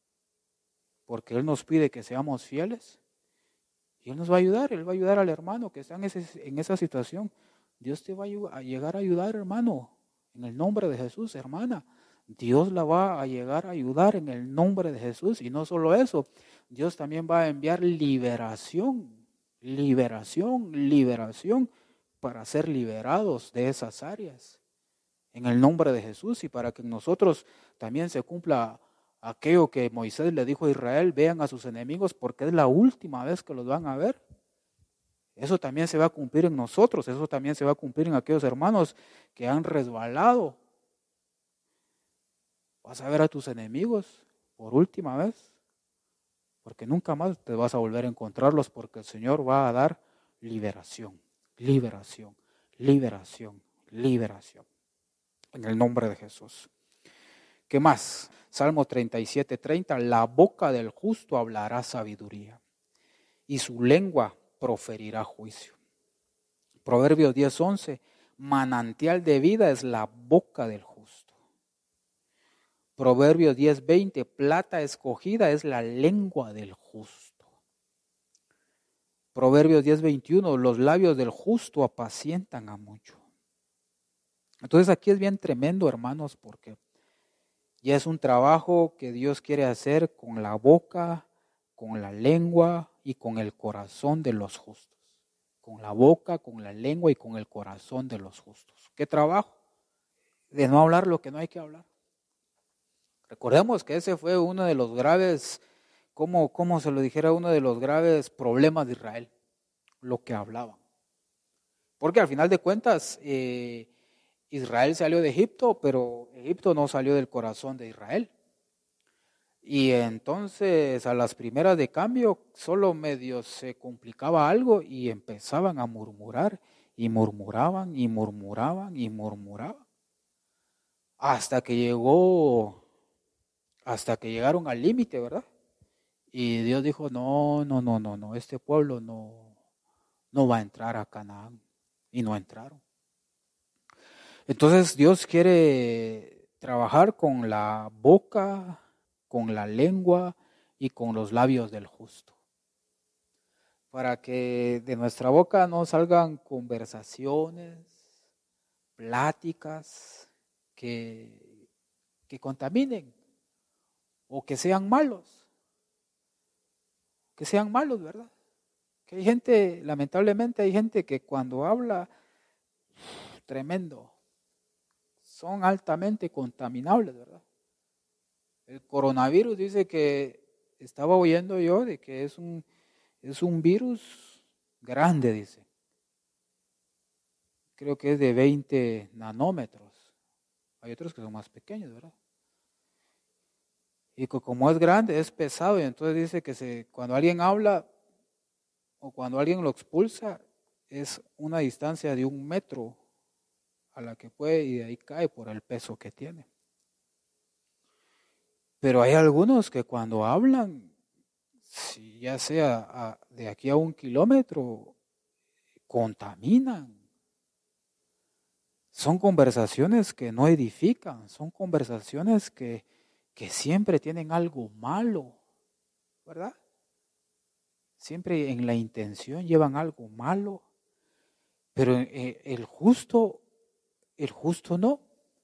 porque Él nos pide que seamos fieles. Y Él nos va a ayudar, Él va a ayudar al hermano que está en esa situación. Dios te va a llegar a ayudar, hermano, en el nombre de Jesús, hermana. Dios la va a llegar a ayudar en el nombre de Jesús. Y no solo eso, Dios también va a enviar liberación, liberación, liberación para ser liberados de esas áreas. En el nombre de Jesús y para que en nosotros también se cumpla aquello que Moisés le dijo a Israel: vean a sus enemigos porque es la última vez que los van a ver. Eso también se va a cumplir en nosotros, eso también se va a cumplir en aquellos hermanos que han resbalado. Vas a ver a tus enemigos por última vez, porque nunca más te vas a volver a encontrarlos, porque el Señor va a dar liberación, liberación, liberación, liberación. En el nombre de Jesús. ¿Qué más? Salmo 37:30, la boca del justo hablará sabiduría y su lengua proferirá juicio. Proverbios 10:11, manantial de vida es la boca del justo. Proverbios 10:20, plata escogida es la lengua del justo. Proverbios 10:21, los labios del justo apacientan a mucho. Entonces aquí es bien tremendo, hermanos, porque ya es un trabajo que Dios quiere hacer con la boca, con la lengua y con el corazón de los justos. con la boca, con la lengua y con el corazón de los justos. ¿Qué trabajo? De no hablar lo que no hay que hablar. Recordemos que ese fue uno de los graves, como se lo dijera, uno de los graves problemas de Israel, lo que hablaban. Porque al final de cuentas, Israel salió de Egipto, pero Egipto no salió del corazón de Israel. Y entonces a las primeras de cambio solo medio se complicaba algo y empezaban a murmurar y murmuraban y murmuraban y murmuraban. Hasta que llegaron al límite, ¿verdad? Y Dios dijo, no, este pueblo no va a entrar a Canaán. Y no entraron. Entonces Dios quiere trabajar con la boca, con la lengua y con los labios del justo. Para que de nuestra boca no salgan conversaciones, pláticas que contaminen o que sean malos. Que sean malos, ¿verdad? Que hay gente, lamentablemente hay gente que cuando habla, tremendo, son altamente contaminables, ¿verdad? El coronavirus dice que, estaba oyendo yo, de que es un virus grande, dice. Creo que es de 20 nanómetros. Hay otros que son más pequeños, ¿verdad? Y como es grande, es pesado, y entonces dice que cuando alguien habla o cuando alguien lo expulsa, es una distancia de 1 metro a la que puede y de ahí cae por el peso que tiene. Pero hay algunos que cuando hablan, si ya sea de aquí a 1 kilómetro, contaminan. Son conversaciones que no edifican, son conversaciones que siempre tienen algo malo, ¿verdad? Siempre en la intención llevan algo malo, pero el justo no.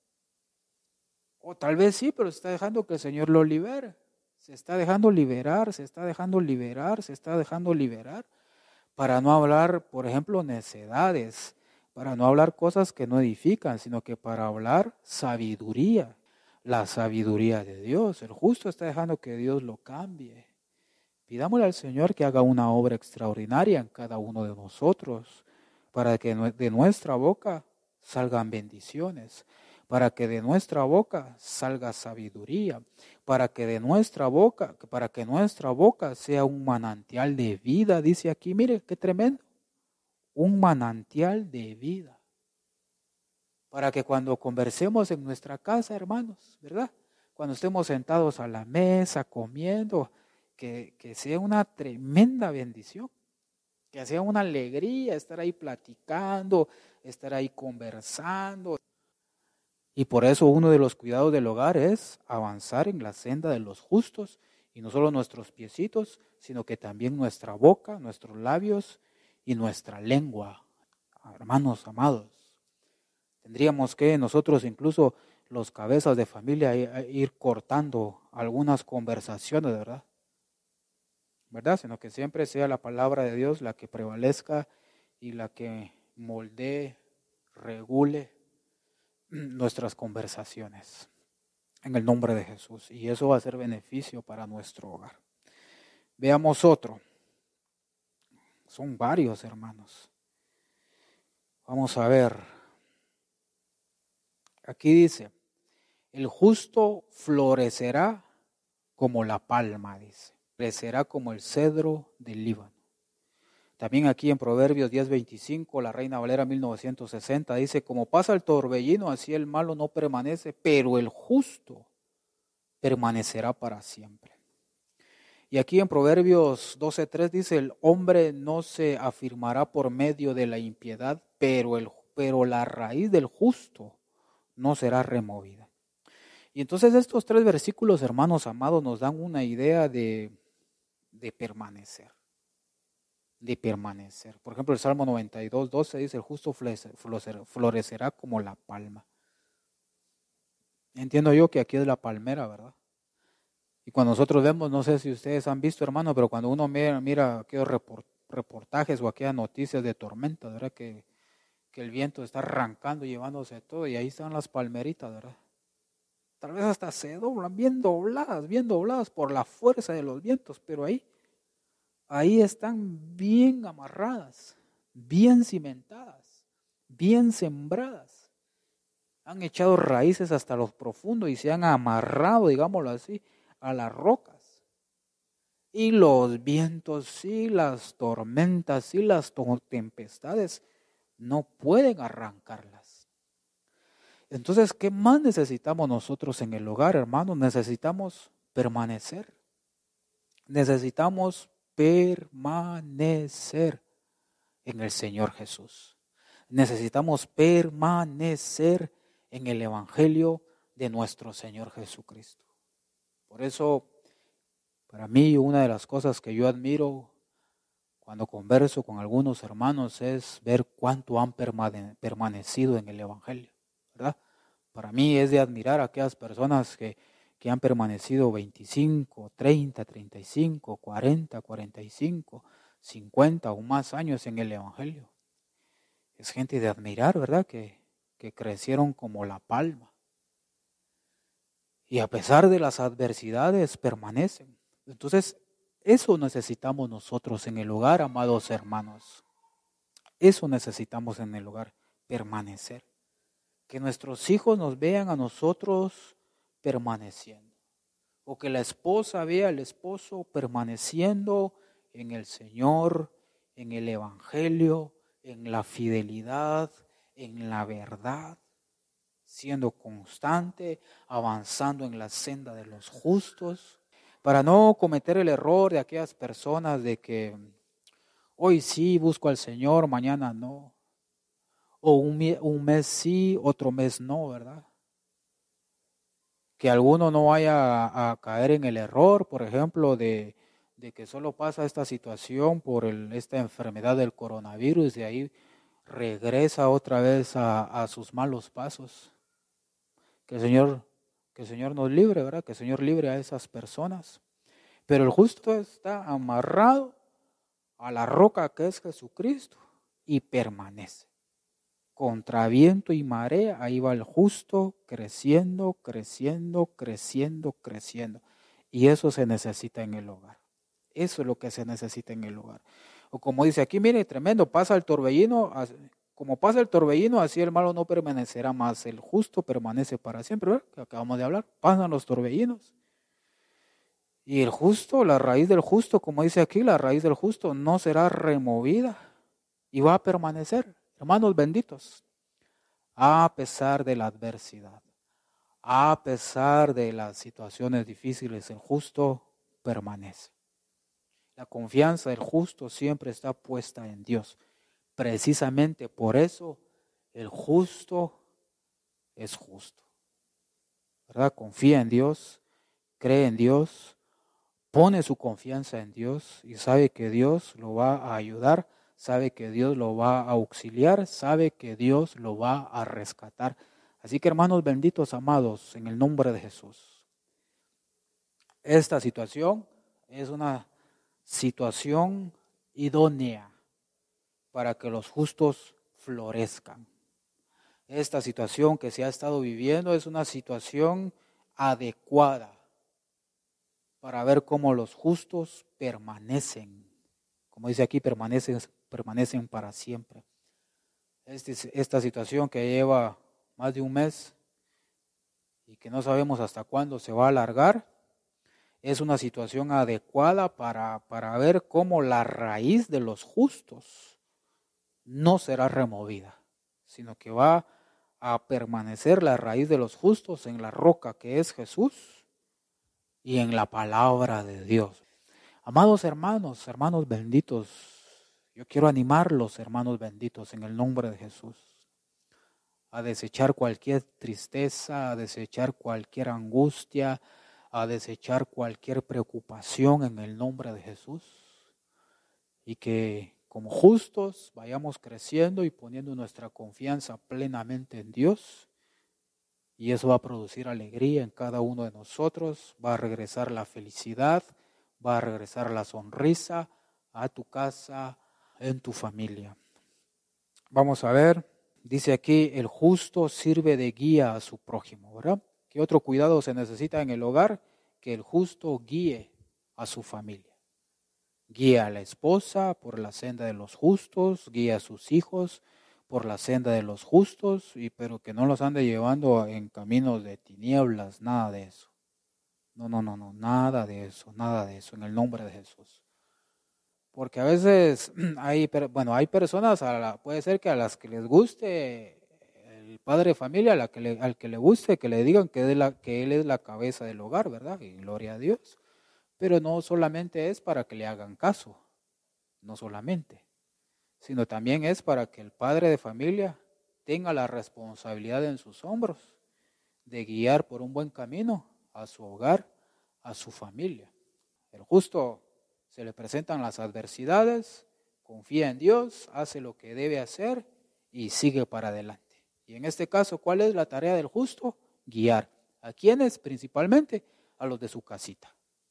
O tal vez sí, pero se está dejando que el Señor lo libere. Se está dejando liberar, se está dejando liberar, se está dejando liberar para no hablar, por ejemplo, necedades, para no hablar cosas que no edifican, sino que para hablar sabiduría, la sabiduría de Dios. El justo está dejando que Dios lo cambie. Pidámosle al Señor que haga una obra extraordinaria en cada uno de nosotros, para que de nuestra boca salgan bendiciones, para que de nuestra boca salga sabiduría, para que nuestra boca sea un manantial de vida. Dice aquí, mire qué tremendo, un manantial de vida. Para que cuando conversemos en nuestra casa, hermanos, ¿verdad? Cuando estemos sentados a la mesa comiendo, que sea una tremenda bendición, que sea una alegría estar ahí platicando, estar ahí conversando. Y por eso uno de los cuidados del hogar es avanzar en la senda de los justos, y no solo nuestros piecitos, sino que también nuestra boca, nuestros labios y nuestra lengua. Hermanos amados, tendríamos que nosotros, incluso los cabezas de familia, ir cortando algunas conversaciones, ¿verdad? Sino que siempre sea la palabra de Dios la que prevalezca y la que moldee, regule nuestras conversaciones en el nombre de Jesús, y eso va a ser beneficio para nuestro hogar. Veamos otro. Son varios, hermanos. Vamos a ver. Aquí dice, el justo florecerá como la palma, dice. Florecerá como el cedro del Líbano. También aquí en Proverbios 10:25, la Reina Valera 1960, dice, como pasa el torbellino, así el malo no permanece, pero el justo permanecerá para siempre. Y aquí en Proverbios 12:3 dice, el hombre no se afirmará por medio de la impiedad, pero la raíz del justo no será removida. Y entonces estos 3 versículos, hermanos amados, nos dan una idea de permanecer. Por ejemplo, el Salmo 92:12 dice, el justo florecerá como la palma. Entiendo yo que aquí es la palmera, ¿verdad? Y cuando nosotros vemos, no sé si ustedes han visto, hermano, pero cuando uno mira quiero reportajes o aquellas noticias de tormenta, ¿verdad? Que el viento está arrancando, llevándose todo, y ahí están las palmeritas, ¿verdad? Tal vez hasta se doblan, bien dobladas por la fuerza de los vientos, pero ahí están bien amarradas, bien cimentadas, bien sembradas. Han echado raíces hasta los profundos y se han amarrado, digámoslo así, a las rocas. Y los vientos y las tormentas y las tempestades no pueden arrancarlas. Entonces, ¿qué más necesitamos nosotros en el hogar, hermanos? Necesitamos permanecer. Necesitamos permanecer en el Señor Jesús. Necesitamos permanecer en el Evangelio de nuestro Señor Jesucristo. Por eso, para mí, una de las cosas que yo admiro cuando converso con algunos hermanos es ver cuánto han permanecido en el Evangelio, ¿verdad? Para mí es de admirar a aquellas personas que han permanecido 25, 30, 35, 40, 45, 50 o más años en el Evangelio. Es gente de admirar, ¿verdad? Que crecieron como la palma. Y a pesar de las adversidades permanecen. Entonces, eso necesitamos nosotros en el hogar, amados hermanos. Eso necesitamos en el hogar, permanecer. Que nuestros hijos nos vean a nosotros permaneciendo. O que la esposa vea al esposo permaneciendo en el Señor, en el Evangelio, en la fidelidad, en la verdad, siendo constante, avanzando en la senda de los justos, para no cometer el error de aquellas personas de que hoy sí busco al Señor, mañana no, o un mes sí, otro mes no, ¿verdad? Que alguno no vaya a caer en el error, por ejemplo, de que solo pasa esta situación por esta enfermedad del coronavirus y de ahí regresa otra vez a sus malos pasos. Que el Señor nos libre, ¿verdad? Que el Señor libre a esas personas. Pero el justo está amarrado a la roca que es Jesucristo y permanece. Contra viento y marea, ahí va el justo creciendo, creciendo, creciendo, creciendo. Y eso se necesita en el hogar. Eso es lo que se necesita en el hogar. O como dice aquí, mire, tremendo, pasa el torbellino, como pasa el torbellino, así el malo no permanecerá más, el justo permanece para siempre, ¿verdad? Que acabamos de hablar, pasan los torbellinos. Y el justo, la raíz del justo, como dice aquí, la raíz del justo no será removida y va a permanecer, hermanos benditos, a pesar de la adversidad, a pesar de las situaciones difíciles, el justo permanece. La confianza del justo siempre está puesta en Dios. Precisamente por eso el justo es justo, ¿verdad? Confía en Dios, cree en Dios, pone su confianza en Dios y sabe que Dios lo va a ayudar, sabe que Dios lo va a auxiliar, sabe que Dios lo va a rescatar. Así que hermanos benditos, amados, en el nombre de Jesús, esta situación es una situación idónea para que los justos florezcan. Esta situación que se ha estado viviendo es una situación adecuada para ver cómo los justos permanecen. Como dice aquí, permanecen para siempre. Esta situación que lleva más de un mes y que no sabemos hasta cuándo se va a alargar, es una situación adecuada para ver cómo la raíz de los justos no será removida, sino que va a permanecer la raíz de los justos en la roca que es Jesús y en la palabra de Dios. Amados hermanos, hermanos benditos, yo quiero animarlos, hermanos benditos, en el nombre de Jesús, a desechar cualquier tristeza, a desechar cualquier angustia, a desechar cualquier preocupación en el nombre de Jesús y que como justos vayamos creciendo y poniendo nuestra confianza plenamente en Dios y eso va a producir alegría en cada uno de nosotros, va a regresar la felicidad, va a regresar la sonrisa a tu casa, en tu familia. Vamos a ver, dice aquí, el justo sirve de guía a su prójimo, ¿verdad? ¿Qué otro cuidado se necesita en el hogar? Que el justo guíe a su familia. Guía a la esposa por la senda de los justos, guía a sus hijos por la senda de los justos, pero que no los ande llevando en caminos de tinieblas, nada de eso. No, nada de eso, en el nombre de Jesús. Porque a veces hay personas, puede ser que a las que les guste el padre de familia, al que le guste, que le digan que él es la cabeza del hogar, ¿verdad? Y gloria a Dios. Pero no solamente es para que le hagan caso, no solamente, sino también es para que el padre de familia tenga la responsabilidad en sus hombros de guiar por un buen camino a su hogar, a su familia. El justo se le presentan las adversidades, confía en Dios, hace lo que debe hacer y sigue para adelante. Y en este caso, ¿cuál es la tarea del justo? Guiar. ¿A quiénes? Principalmente a los de su casita.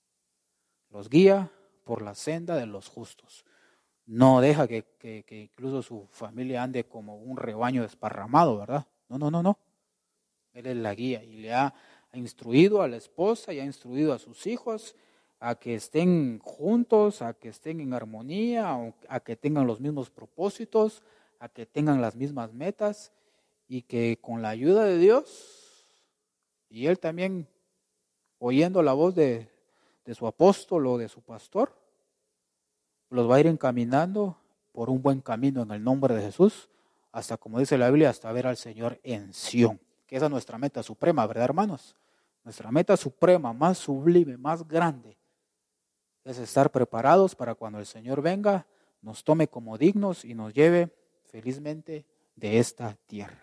Los guía por la senda de los justos. No deja que incluso su familia ande como un rebaño desparramado, ¿verdad? No. Él es la guía y le ha instruido a la esposa y ha instruido a sus hijos a que estén juntos, a que estén en armonía, a que tengan los mismos propósitos, a que tengan las mismas metas y que con la ayuda de Dios y él también oyendo la voz de su apóstol o de su pastor, los va a ir encaminando por un buen camino en el nombre de Jesús, hasta, como dice la Biblia, hasta ver al Señor en Sión, que esa es nuestra meta suprema, ¿verdad, hermanos? Nuestra meta suprema, más sublime, más grande, es estar preparados para cuando el Señor venga, nos tome como dignos y nos lleve felizmente de esta tierra.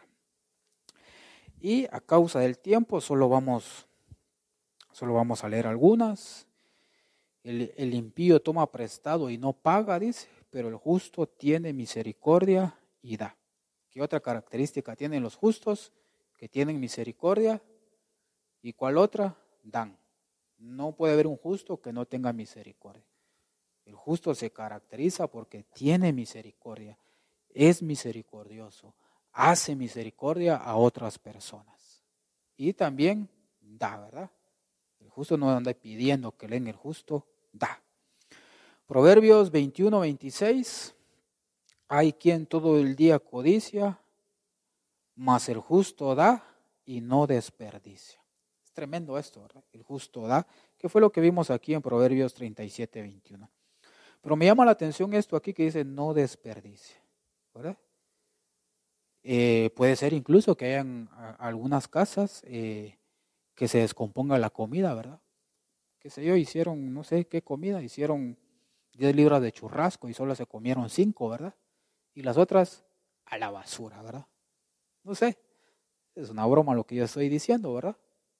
Y a causa del tiempo solo vamos a leer algunas. El impío toma prestado y no paga, dice, pero el justo tiene misericordia y da. ¿Qué otra característica tienen los justos? Que tienen misericordia. ¿Y cuál otra? Dan. No puede haber un justo que no tenga misericordia. El justo se caracteriza porque tiene misericordia, es misericordioso, hace misericordia a otras personas. Y también da, ¿verdad? El justo no anda pidiendo que le den, el justo da. Proverbios 21-26. Hay quien todo el día codicia, mas el justo da y no desperdicia. Es tremendo esto, ¿verdad? El justo da, que fue lo que vimos aquí en Proverbios 37-21. Pero me llama la atención esto aquí que dice no desperdicia, ¿verdad? Puede ser incluso que hayan algunas casas que se descomponga la comida, ¿verdad? Qué sé yo, hicieron, no sé qué comida, hicieron 10 libras de churrasco y solo se comieron 5, ¿verdad? Y las otras a la basura, ¿verdad? No sé, es una broma lo que yo estoy diciendo, ¿verdad?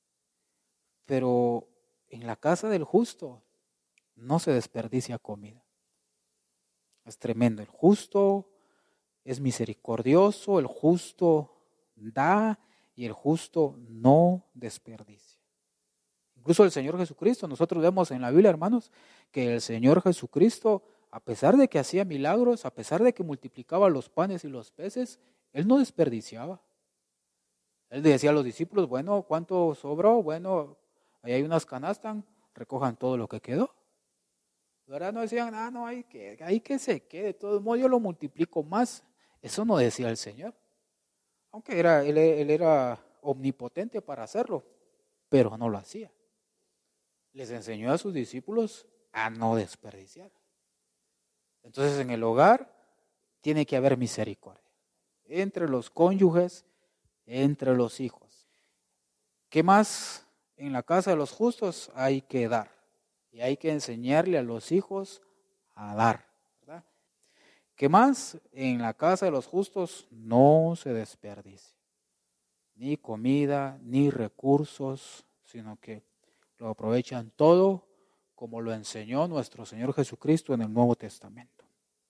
Pero en la casa del justo no se desperdicia comida. Es tremendo, el justo es misericordioso, el justo da y el justo no desperdicia. Incluso el Señor Jesucristo, nosotros vemos en la Biblia, hermanos, que el Señor Jesucristo, a pesar de que hacía milagros, a pesar de que multiplicaba los panes y los peces, Él no desperdiciaba. Él decía a los discípulos, bueno, ¿cuánto sobró? Bueno, ahí hay unas canastas, recojan todo lo que quedó. ¿Verdad? No decían, no, hay que se quede, de todos modos yo lo multiplico más. Eso no decía el Señor. Aunque él era omnipotente para hacerlo, pero no lo hacía. Les enseñó a sus discípulos a no desperdiciar. Entonces en el hogar tiene que haber misericordia. Entre los cónyuges, entre los hijos. ¿Qué más? En la casa de los justos hay que dar. Y hay que enseñarle a los hijos a dar, ¿verdad? ¿Qué más? En la casa de los justos no se desperdicia. Ni comida, ni recursos, sino que lo aprovechan todo como lo enseñó nuestro Señor Jesucristo en el Nuevo Testamento.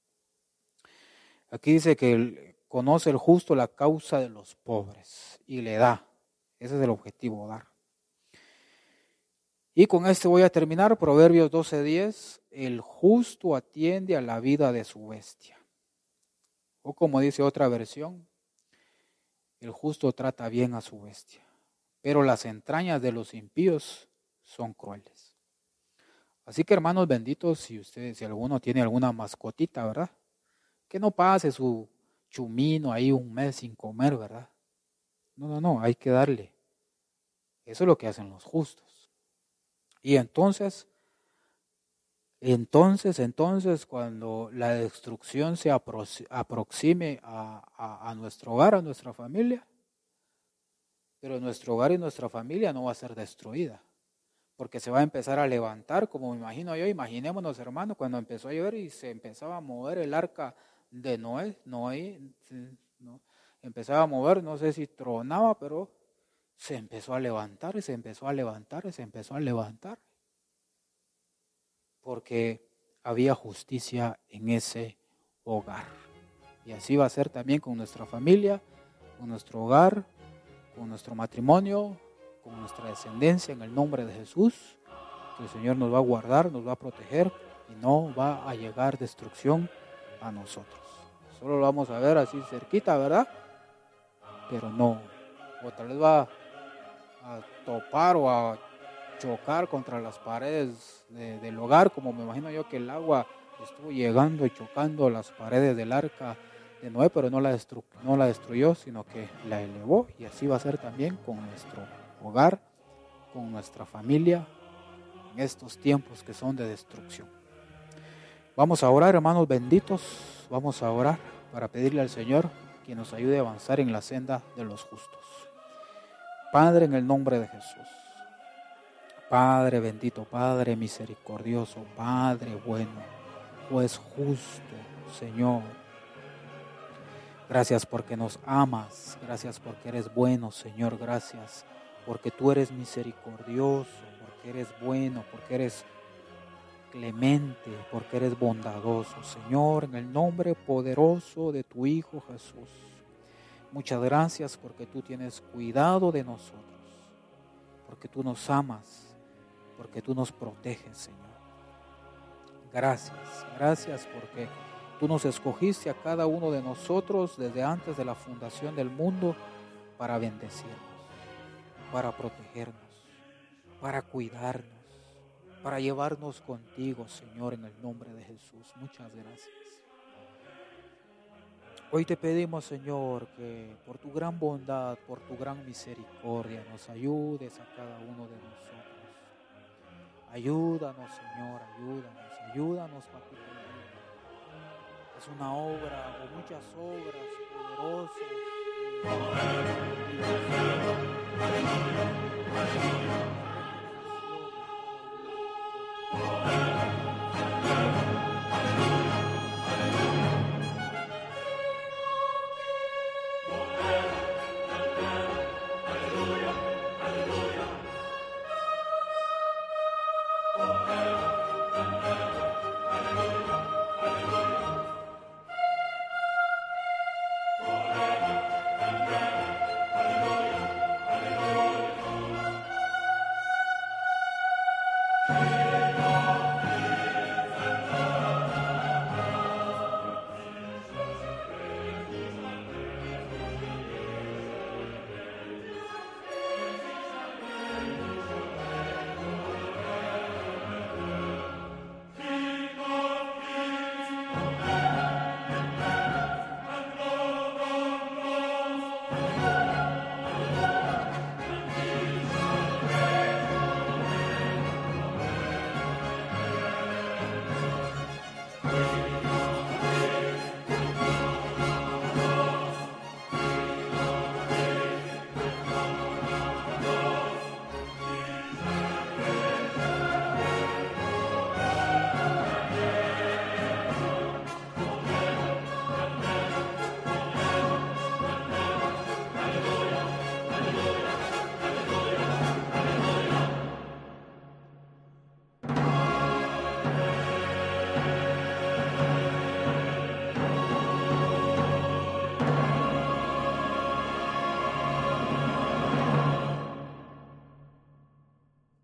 Aquí dice que conoce el justo la causa de los pobres y le da. Ese es el objetivo, dar. Y con este voy a terminar, Proverbios 12:10, el justo atiende a la vida de su bestia. O como dice otra versión, el justo trata bien a su bestia, pero las entrañas de los impíos son crueles. Así que, hermanos benditos, si alguno tiene alguna mascotita, ¿verdad? Que no pase su chumino ahí un mes sin comer, ¿verdad? No, hay que darle. Eso es lo que hacen los justos. Y entonces, cuando la destrucción se aproxime a nuestro hogar, a nuestra familia, pero nuestro hogar y nuestra familia no va a ser destruida, porque se va a empezar a levantar, como me imagino yo. Imaginémonos, hermano, cuando empezó a llover y se empezaba a mover el arca de Noé, empezaba a mover, no sé si tronaba, pero se empezó a levantar, y se empezó a levantar, y se empezó a levantar, porque había justicia en ese hogar. Y así va a ser también con nuestra familia, con nuestro hogar, con nuestro matrimonio, con nuestra descendencia, en el nombre de Jesús, que el Señor nos va a guardar, nos va a proteger y no va a llegar destrucción a nosotros. Solo lo vamos a ver así cerquita, ¿verdad? Pero no, o tal vez va a topar o a chocar contra las paredes del hogar, como me imagino yo que el agua estuvo llegando y chocando las paredes del arca de Noé, pero no la destruyó, sino que la elevó. Y así va a ser también con nuestro hogar, con nuestra familia, en estos tiempos que son de destrucción. Vamos a orar, hermanos benditos, vamos a orar para pedirle al Señor que nos ayude a avanzar en la senda de los justos. Padre, en el nombre de Jesús, Padre bendito, Padre misericordioso, Padre bueno, juez justo, Señor. Gracias porque nos amas, gracias porque eres bueno, Señor, gracias porque tú eres misericordioso, porque eres bueno, porque eres clemente, porque eres bondadoso, Señor, en el nombre poderoso de tu Hijo Jesús. Muchas gracias porque tú tienes cuidado de nosotros, porque tú nos amas, porque tú nos proteges, Señor. Gracias porque tú nos escogiste a cada uno de nosotros desde antes de la fundación del mundo para bendecirnos, para protegernos, para cuidarnos, para llevarnos contigo, Señor, en el nombre de Jesús. Muchas gracias. Hoy te pedimos, Señor, que por tu gran bondad, por tu gran misericordia, nos ayudes a cada uno de nosotros. Ayúdanos, Señor, ayúdanos, papito. Es una obra o muchas obras poderosas.